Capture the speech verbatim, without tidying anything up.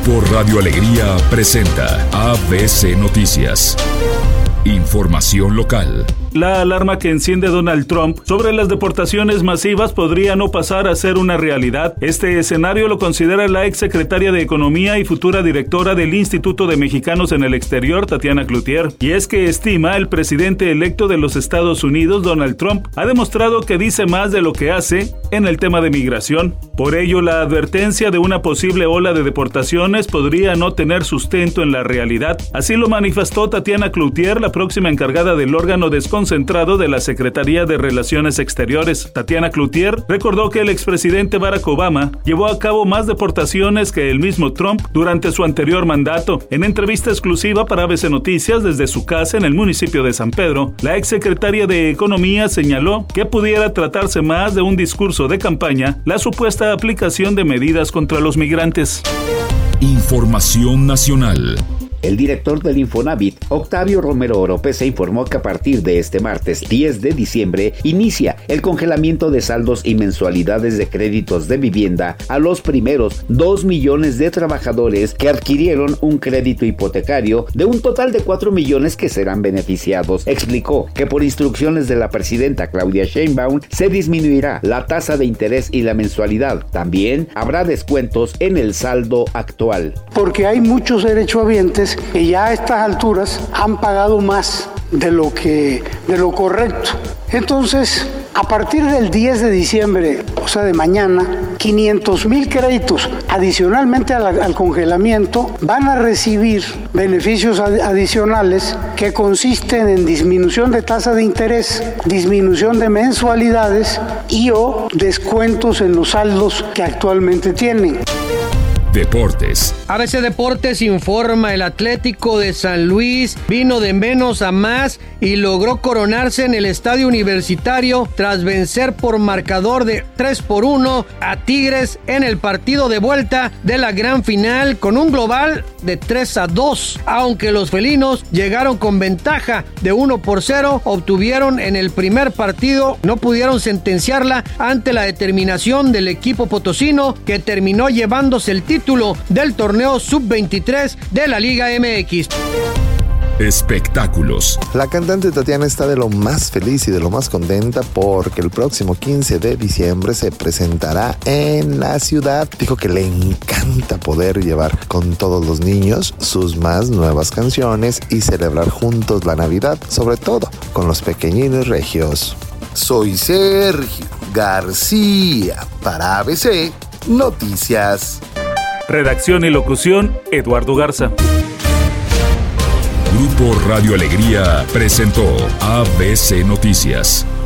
Grupo Radio Alegría presenta A B C Noticias. Información local. La alarma que enciende Donald Trump sobre las deportaciones masivas podría no pasar a ser una realidad. Este escenario lo considera la exsecretaria de Economía y futura directora del Instituto de Mexicanos en el Exterior, Tatiana Cloutier. Y es que estima el presidente electo de los Estados Unidos, Donald Trump, ha demostrado que dice más de lo que hace en el tema de migración. Por ello, la advertencia de una posible ola de deportaciones podría no tener sustento en la realidad. Así lo manifestó Tatiana Cloutier, la próxima encargada del órgano desconcentrado de la Secretaría de Relaciones Exteriores. Tatiana Cloutier recordó que el expresidente Barack Obama llevó a cabo más deportaciones que el mismo Trump durante su anterior mandato. En entrevista exclusiva para A B C Noticias desde su casa en el municipio de San Pedro, la exsecretaria de Economía señaló que pudiera tratarse más de un discurso de campaña la supuesta aplicación de medidas contra los migrantes. Información nacional. El director del Infonavit, Octavio Romero Oropesa, informó que a partir de este martes diez de diciembre inicia el congelamiento de saldos y mensualidades de créditos de vivienda a los primeros dos millones de trabajadores que adquirieron un crédito hipotecario de un total de cuatro millones que serán beneficiados. Explicó que por instrucciones de la presidenta Claudia Sheinbaum se disminuirá la tasa de interés y la mensualidad. También habrá descuentos en el saldo actual. Porque hay muchos derechohabientes que ya a estas alturas han pagado más de lo que de lo correcto. Entonces, a partir del diez de diciembre, o sea de mañana, quinientos mil créditos adicionalmente al, al congelamiento van a recibir beneficios ad, adicionales que consisten en disminución de tasa de interés, disminución de mensualidades y o descuentos en los saldos que actualmente tienen. Deportes. A B C Deportes informa: el Atlético de San Luis vino de menos a más y logró coronarse en el Estadio Universitario tras vencer por marcador de tres por uno a Tigres en el partido de vuelta de la gran final con un global de tres a dos. Aunque los felinos llegaron con ventaja de uno por cero, obtuvieron en el primer partido, no pudieron sentenciarla ante la determinación del equipo potosino, que terminó llevándose el título del torneo sub veintitrés de la Liga M X. Espectáculos. La cantante Tatiana está de lo más feliz y de lo más contenta porque el próximo quince de diciembre se presentará en la ciudad. Dijo que le encanta poder llevar con todos los niños sus más nuevas canciones y celebrar juntos la Navidad, sobre todo con los pequeñines regios. Soy Sergio García para A B C Noticias. Redacción y locución, Eduardo Garza. Grupo Radio Alegría presentó A B C Noticias.